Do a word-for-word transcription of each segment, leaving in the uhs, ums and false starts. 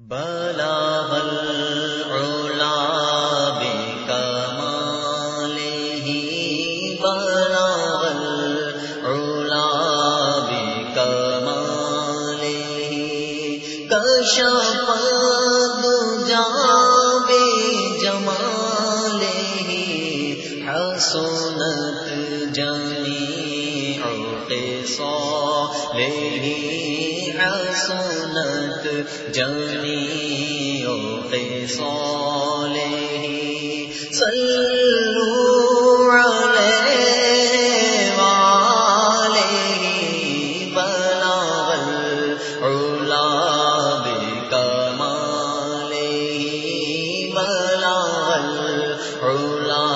بلغ العلا بکمالہ بلغ العلا بکمالہ کشف الدجی بجمالہ حسنت جمیع خصالہ حسنت جمیع خصالہ صلوا علیہ وآلہ بلغ العلا بکمالہ بلغ العلا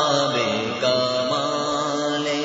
بکمالہ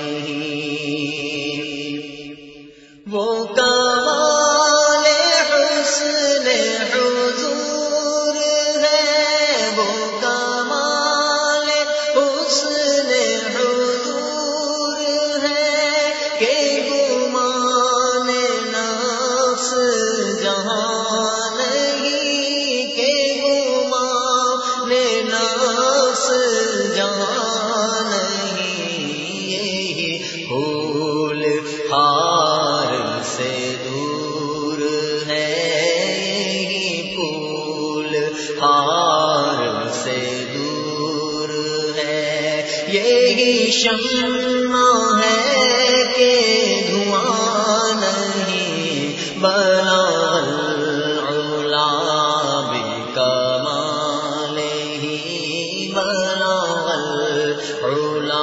وہ کمال حسن حضور ہے وہ کمال حسن حضور ہے کہ گمان نفس جہاں نہیں کہ گمان نفس جہاں نہیں یہی پھول ہار سے دور ہے یہی پھول ہار سے دور ہے یہی شمع ہے کہ دھواں نہیں بلغ العلا بکمالہ بلغ العلا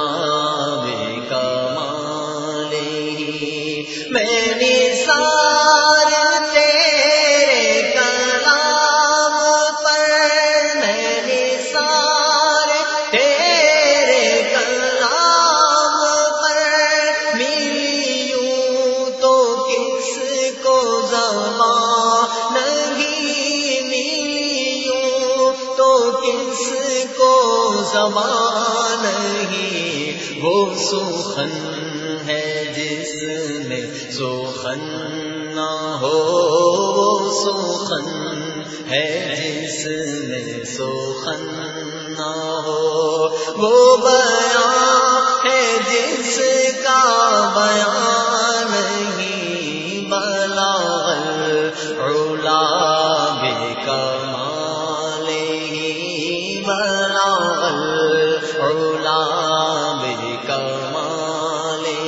بکمالہ میں نثار تیرے کلام پر میں نثار تیرے کلام پر ملیوں تو کس کو زبان نہیں ملیوں تو کس کو زبان نہیں وہ سخن ہے جس میں سخن نہ ہو وہ سخن ہے جس میں سخن نہ ہو وہ بیان ہے جس کا بیان نہیں بلغ العلا بکمالہ بلغ العلا بکمالہ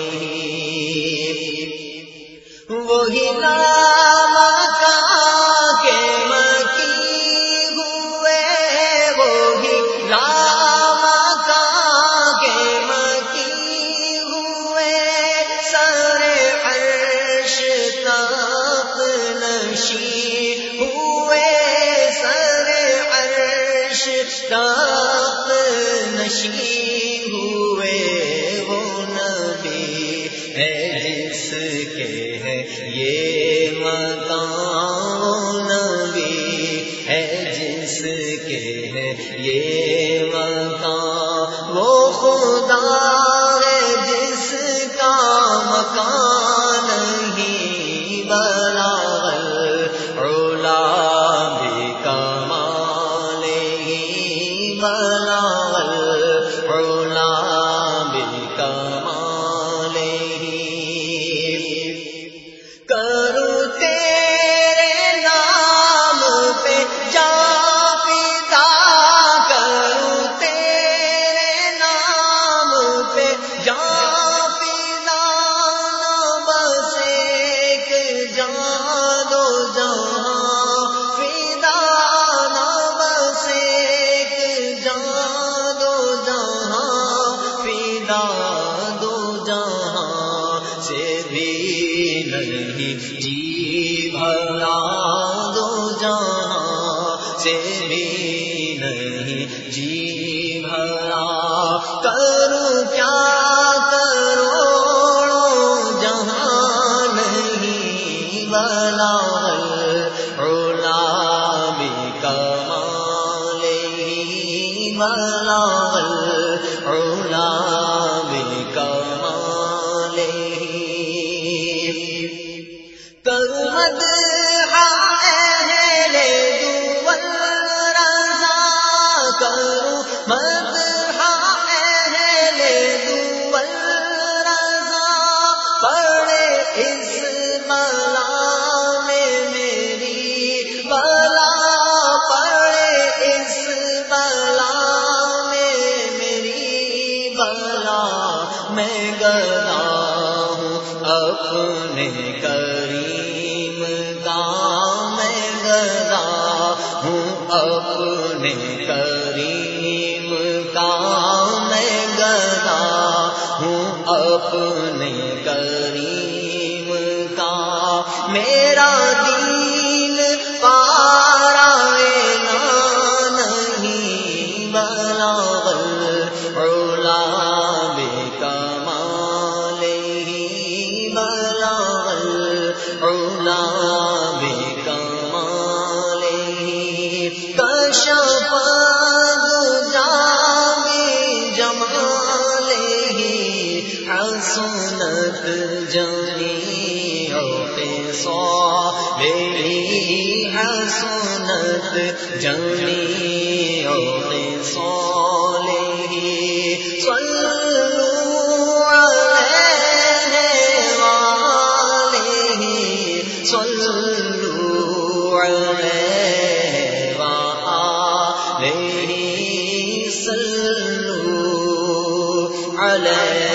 وہی نام کا کے مکی ہوئے وہی نام کا کے مکی ہوئے سر عرش تخت نشین ہوئے سر عرش تخت نشین ہوئے وہ نبی ہے جس کے ہے یہ مقام نبی ہے جس کے ہے یہ مقام وہ خدا ہے جس کا مکان نہیں بلغ العلا بکمالہ بلغ العلا بکمالہ کروں تیرے نام پہ جا فدا کروں تیرے نام پہ جا فدا نہ بس ایک جان دو جہاں فدا نہ بس ایک جان دو جہاں فدا دو جہاں سے بھی نہیں جی بھلا دو جہاں سے بھی نہیں جی بھلا کروں کیا کروڑوں جہاں نہیں بلغ العلا بکمالہ بلغ العلا بکمالہ کروں مدح اہل اپنے کریم کا میں گدا ہوں اپنے کریم کا میرا دین پارا نہیں بلاغ العلا بکمالہ بلاغ العلا بکمالہ کشف حسنت جمیع خصالہ حسنت جمیع خصالہ صلوا علیہ وآلہ صلوا علیہ وآلہ صلوا علیہ